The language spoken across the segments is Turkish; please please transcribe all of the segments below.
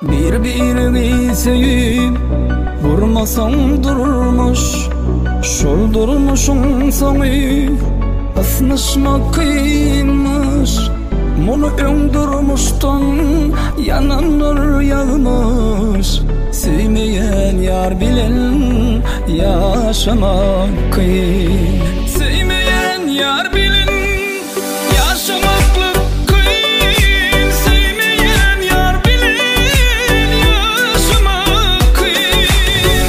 Bir-birini sevip vurmasan durmuş, şol durmuşun sonu ısınışmak kıyınmış. Bunu öldürmüşten yananlar yağmış. Sevmeyen yar bilen yaşamak kıyın. Sevmeyen yar bilen yaşamaklık kıyın. Sevmeyen yar bilen yaşamak kıyın.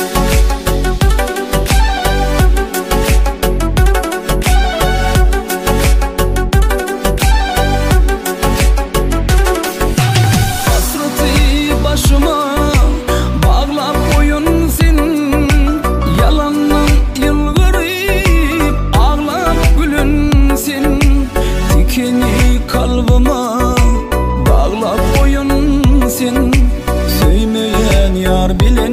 Hasreti başıma bağlap koyun senin, yalandan yılgırıp ağlap gülün senin. Dikeni kalbıma bağlap koyun senin. Sevmeyen yar bilen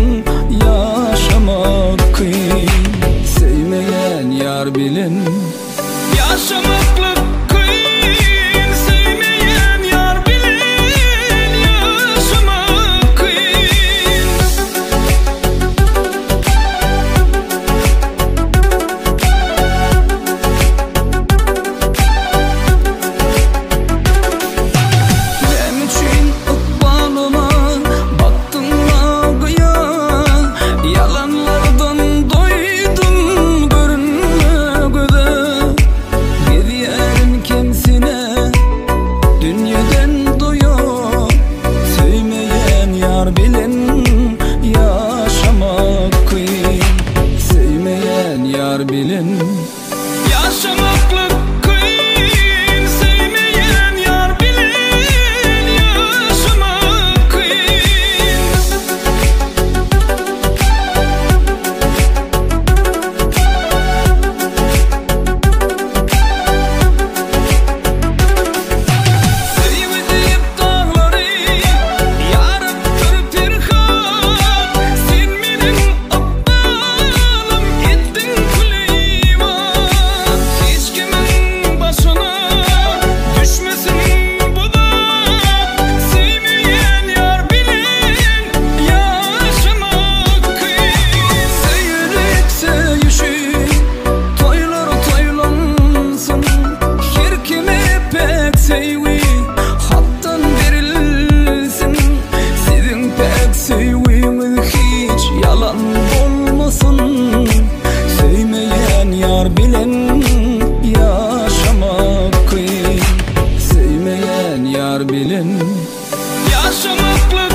yaşamak kıyın. Sevmeyen yar bilen yaşamaklık kıyın. Sevmeyen yar bilen yaşamak kıyın. Benim için ıkbalıma baktın mı kıyan? Yalanlardan doydum görünme göze. Gidiyen kimsine dünyadan doyup. Sevmeyen yar bilen yaşamak kıyın. Sevmeyen yar bilen yaşamaklık kıyın. Sevmeyen yar bilen yaşamak kıyın. Sevdiğim dağları yarattır pirhan. Sen benim aptalım ettin Süleyman. Hiç kimin başına düşmesin bu da. Sevmeyen yar bilen yaşamak kıyın. Seyrek sevişip toylar toylansın. Her kime pek sevi hattan verilsin. Sizin pek sevdiğiniz hiç yalan olmasın. Sevmeyen yar bilen yaşamak kıyın. Sevmeyen yar bilen yaşamaklık